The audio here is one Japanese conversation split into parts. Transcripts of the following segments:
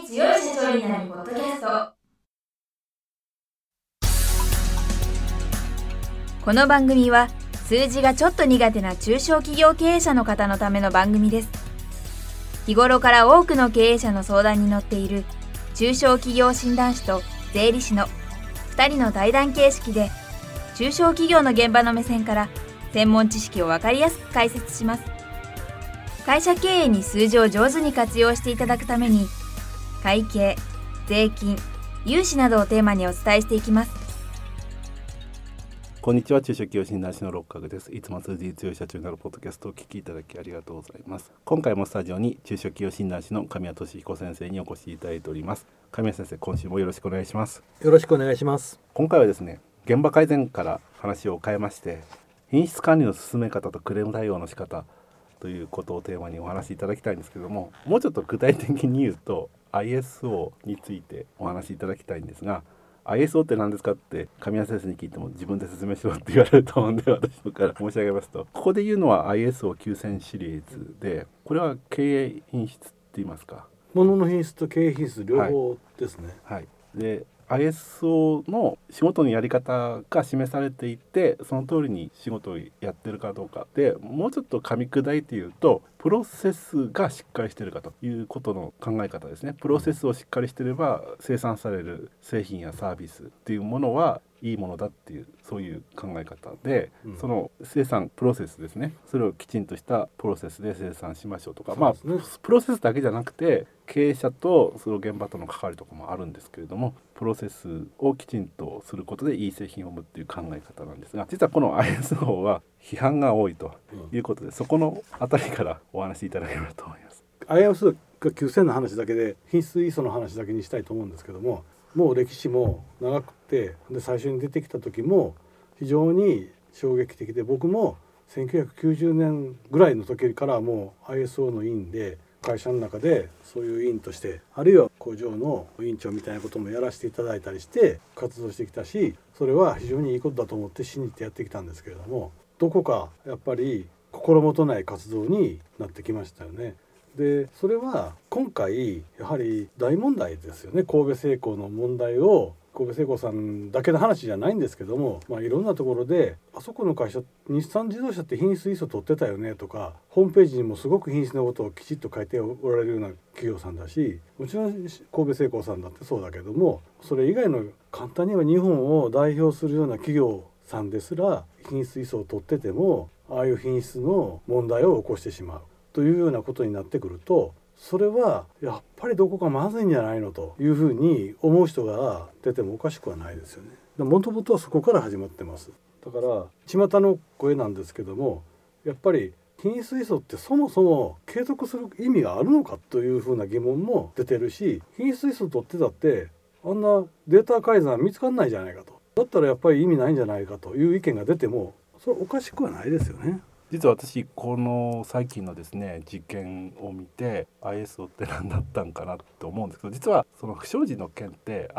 強い社長になるポッドキャスト。この番組は数字がちょっと苦手な中小企業経営者の方のための番組です。日頃から多くの経営者の相談に乗っている中小企業診断士と税理士の2人の対談形式で、中小企業の現場の目線から専門知識を分かりやすく解説します。会社経営に数字を上手に活用していただくために、会計、税金、融資などをテーマにお伝えしていきます。 こんにちは、中小企業診断士の六角です。いつも数字に強い社長になるポッドキャストをお聞きいただきありがとうございます。今回もスタジオに中小企業診断士の神谷俊彦先生にお越しいただいております。神谷先生、今週もよろしくお願いします。 よろしくお願いします。 今回はですね、現場改善から話を変えまして、品質管理の進め方とクレーム対応の仕方ということをテーマにお話しいただきたいんですけども、もうちょっと具体的に言うと ISO についてお話しいただきたいんですが、 ISO って何ですかって神谷先生に聞いても自分で説明しろって言われると思うんで、私のから申し上げますと、ここで言うのは ISO9000 シリーズで、これは経営品質って言いますか、 物の品質と経営品質両方ですね。 はい、で ISO の仕事のやり方が示されていて、その通りに仕事をやってるかどうかで、もうちょっと噛み砕いて言うと、プロセスがしっかりしているかということの考え方ですね。プロセスをしっかりしていれば生産される製品やサービスっていうものはいいものだっていう、そういう考え方で、その生産プロセスですね、それをきちんとしたプロセスで生産しましょうとか、プロセスだけじゃなくて経営者とその現場との関わりとかもあるんですけれども、プロセスをきちんとすることでいい製品を生むっていう考え方なんですが、実はこの ISO は批判が多いということで、そこのあたりからお話しいただければと思います。 ISO が9000の話だけで、品質 ISO の話だけにしたいと思うんですけども、もう歴史も長くて、で最初に出てきた時も非常に衝撃的で、僕も1990年ぐらいの時からもう ISO の委員で、会社の中でそういう委員として、あるいは工場の委員長みたいなこともやらせていただいたりして活動してきたし、それは非常にいいことだと思って信じてやってきたんですけれども、どこかやっぱり心もとない活動になってきましたよね。でそれは今回やはり大問題ですよね。神戸製鋼の問題を、神戸製鋼さんだけの話じゃないんですけども、いろんなところで、あそこの会社日産自動車って品質 ISO 取ってたよねとか、ホームページにもすごく品質のことをきちっと書いておられるような企業さんだし、もちろん神戸製鋼さんだってそうだけども、それ以外の簡単には日本を代表するような企業さんですら品質 ISO を取ってても、ああいう品質の問題を起こしてしまうというようなことになってくると、それはやっぱりどこかまずいんじゃないのというふうに思う人が出てもおかしくはないですよね。もともとはそこから始まってます。だから巷の声なんですけども、やっぱり品質 ISO ってそもそも継続する意味があるのかというふうな疑問も出てるし、品質 ISO 取ってたってあんなデータ改ざん見つかんないじゃないかと、だったらやっぱり意味ないんじゃないかという意見が出ても、それおかしくはないですよね。 実は私この最近のですね実験を見て ISO って何だったんかなと思うんですけど、実はその不祥事の件って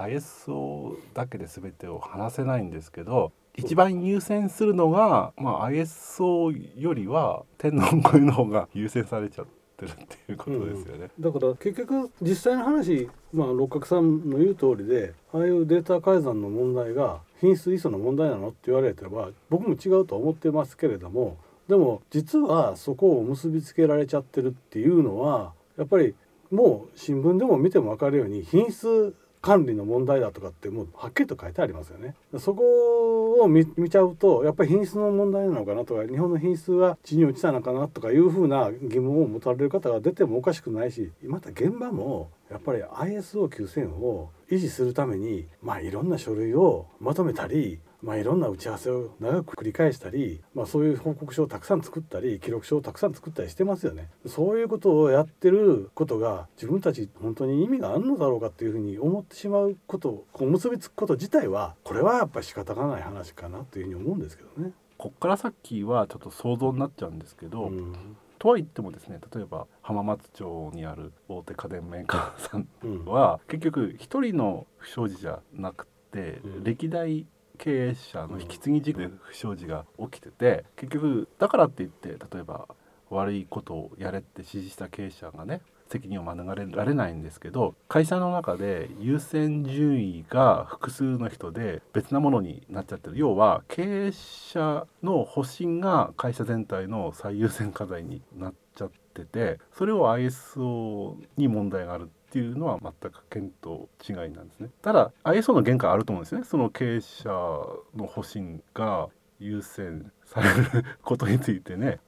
ISO だけで全てを話せないんですけど、一番優先するのが、ISO よりは天の声の方が優先されちゃってるっていうことですよね。 だから結局実際の話、六角さんの言う通りで、ああいうデータ改ざんの問題が品質 ISO の問題なのって言われれば、僕も違うと思ってますけれども、でも実はそこを結びつけられちゃってるっていうのは、やっぱりもう新聞でも見ても分かるように品質管理の問題だとかってもうはっきりと書いてありますよね。そこを 見ちゃうと、やっぱり品質の問題なのかなとか、日本の品質は地に落ちたのかなとかいうふうな疑問を持たれる方が出てもおかしくないし、また現場もやっぱり ISO9000 を維持するために、いろんな書類をまとめたり、いろんな打ち合わせを長く繰り返したり、そういう報告書をたくさん作ったり、記録書をたくさん作ったりしてますよね。そういうことをやってることが自分たち本当に意味があるのだろうかっていうふうに思ってしまうこと、結びつくこと自体は、これはやっぱり仕方がない話かなというふうに思うんですけどね。 こっから先はちょっと想像になっちゃうんですけど、とは言ってもですね、例えば浜松町にある大手家電メーカーさんは、結局一人の不祥事じゃなくて、歴代経営者の引き継ぎ事故で不祥事が起きてて、結局だからって言って例えば悪いことをやれって指示した経営者がね責任を免れられないんですけど、会社の中で優先順位が複数の人で別なものになっちゃってる。要は経営者の方針が会社全体の最優先課題になっちゃってて、それを ISO に問題があるっていうのは全く見当違いなんですね。ただ ISO の限界あると思うんですね。その経営者の方針が優先されることについてね、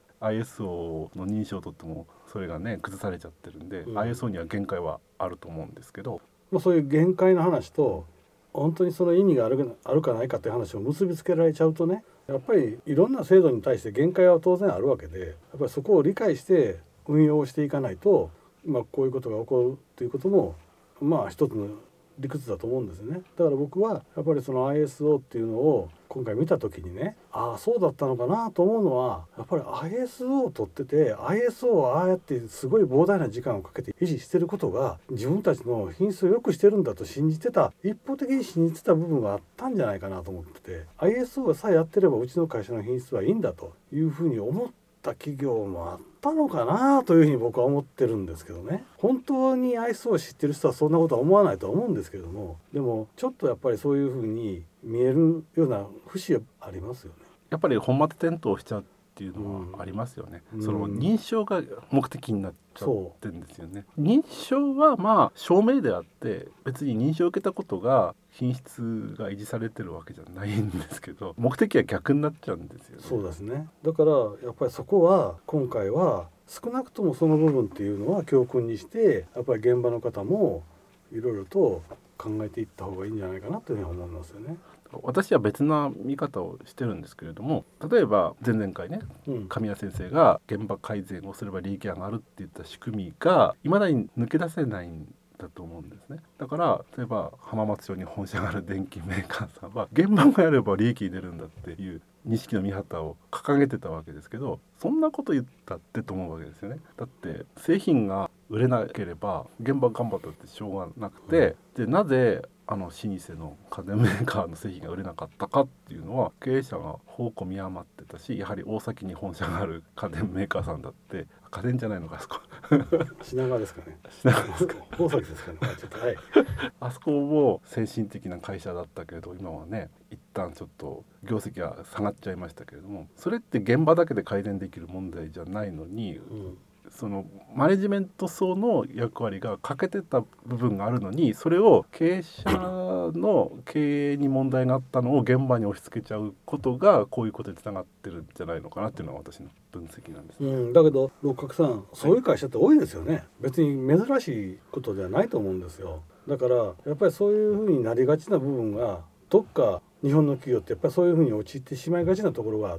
ISO の認証を取ってもそれがね崩されちゃってるんで、ISO には限界はあると思うんですけど、 そういう限界の話と本当にその意味があるかないかっていう話を結びつけられちゃうとね、やっぱりいろんな制度に対して限界は当然あるわけで、やっぱりそこを理解して運用していかないと、こういうことが起こるということも一つの理屈だと思うんですよね。だから僕はやっぱりその ISO っていうのを今回見た時にね、そうだったのかなと思うのは、やっぱり ISO を取ってて ISO をああやってすごい膨大な時間をかけて維持してることが自分たちの品質を良くしてるんだと信じてた、一方的に信じてた部分があったんじゃないかなと思ってて、 ISO さえやってればうちの会社の品質はいいんだというふうに思った企業もあったのかなというふうに僕は思ってるんですけどね。本当に ISO を知ってる人はそんなことは思わないとは思うんですけども、でもちょっとやっぱりそういうふうに見えるような節はありますよね。 やっぱり本末転倒しちゃうっていうのはありますよね。その認証が目的になっちゃってるんですよね。認証は証明であって、別に認証を受けたことが品質が維持されてるわけじゃないんですけど、目的は逆になっちゃうんですよね。 そうですね。だからやっぱりそこは今回は少なくともその部分っていうのは教訓にして、やっぱり現場の方もいろいろと考えていった方がいいんじゃないかなというふうに思いますよね。 私は別な見方をしてるんですけれども、例えば前々回ね、神谷先生が現場改善をすれば利益が上がるって言った仕組みが未だに抜け出せないんだと思うんですね。だから例えば浜松町に本社がある電機メーカーさんは現場がやれば利益出るんだっていう錦の御旗を掲げてたわけですけど、そんなこと言ったってと思うわけですよね。だって製品が売れなければ現場頑張ったってしょうがなくて、でなぜ老舗の家電メーカーの製品が売れなかったかっていうのは、経営者が奉公見余ってたし、やはり大崎に本社がある家電メーカーさんだって、家電じゃないのかあそこ品川ですかね。 品川ですか大崎ですかね。ちょっとはいあそこも先進的な会社だったけれど、今はね一旦ちょっと業績が下がっちゃいましたけれども、それって現場だけで改善できる問題じゃないのに、そのマネジメント層の役割が欠けてた部分があるのに、それを経営者の経営に問題があったのを現場に押し付けちゃうことがこういうことにつながってるんじゃないのかなっていうのが私の分析なんです、 だけど六角さん、そういう会社って多いですよね。別に珍しいことではないと思うんですよ。だからやっぱりそういうふうになりがちな部分がどっか日本の企業ってやっぱりそういうふうに陥ってしまいがちなところがあって、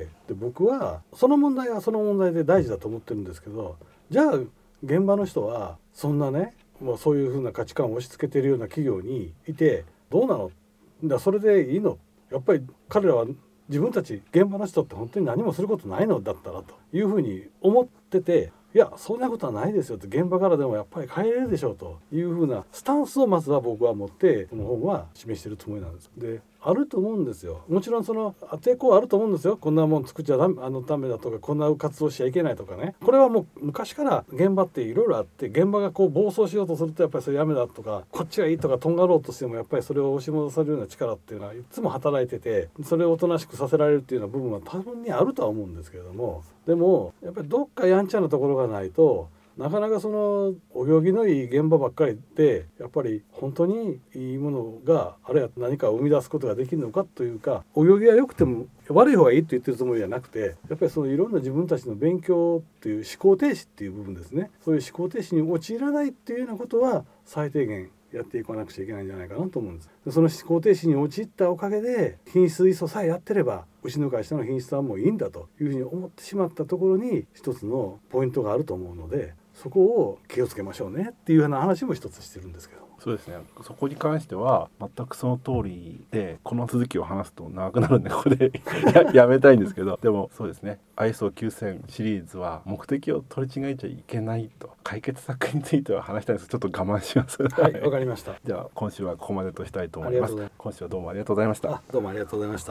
で僕はその問題はその問題で大事だと思ってるんですけど、じゃあ現場の人はそんなね、もうそういうふうな価値観を押し付けているような企業にいてどうなの、それでいいの、やっぱり彼らは自分たち現場の人って本当に何もすることないのだったらというふうに思ってて、いやそんなことはないですよって、現場からでもやっぱり変えれるでしょうというふうなスタンスをまずは僕は持ってこの本は示しているつもりなんです。であると思うんですよ。もちろんその抵抗はあると思うんですよ。こんなもん作っちゃダメだとか、こんな活動しちゃいけないとかね。これはもう昔から現場っていろいろあって、現場がこう暴走しようとするとやっぱりそれやめだとか、こっちがいいとかとんがろうとしてもやっぱりそれを押し戻されるような力っていうのはいつも働いてて、それをおとなしくさせられるっていうような部分は多分にあるとは思うんですけれども、でもやっぱりどっかやんちゃなところがないとなかなかそのお行儀のいい現場ばっかりでやっぱり本当にいいものがあるいは何かを生み出すことができるのかというか、お行儀は良くても悪い方がいいって言ってるつもりじゃなくて、やっぱりそのいろんな自分たちの勉強っていう思考停止っていう部分ですね、そういう思考停止に陥らないっていうようなことは最低限やっていかなくちゃいけないんじゃないかなと思うんです。でその思考停止に陥ったおかげで品質ISOさえやってればうちの会社の品質はもういいんだというふうに思ってしまったところに一つのポイントがあると思うので、そこを気をつけましょうねっていうような話も一つしてるんですけど。 そうですね、そこに関しては全くその通りで、この続きを話すと長くなるんでここでやめたいんですけど、でもそうですね、 ISO9000 シリーズは目的を取り違えちゃいけないと、解決策については話したいんですけどちょっと我慢しますはい、わかりました。 じゃあ今週はここまでとしたいと思います。今週はどうもありがとうございました。 どうもありがとうございました。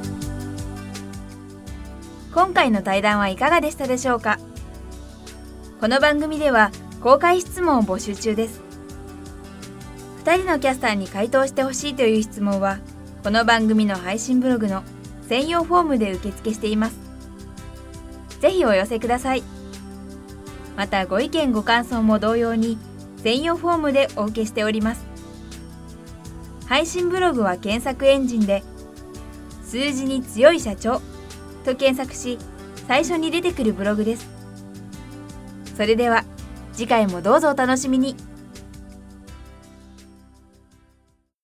今回の対談はいかがでしたでしょうか。 この番組では公開質問を募集中です。2人のキャスターに回答してほしいという質問は、この番組の配信ブログの専用フォームで受付しています。ぜひお寄せください。またご意見ご感想も同様に専用フォームでお受けしております。配信ブログは検索エンジンで数字に強い社長と検索し、最初に出てくるブログです。それでは次回もどうぞお楽しみに。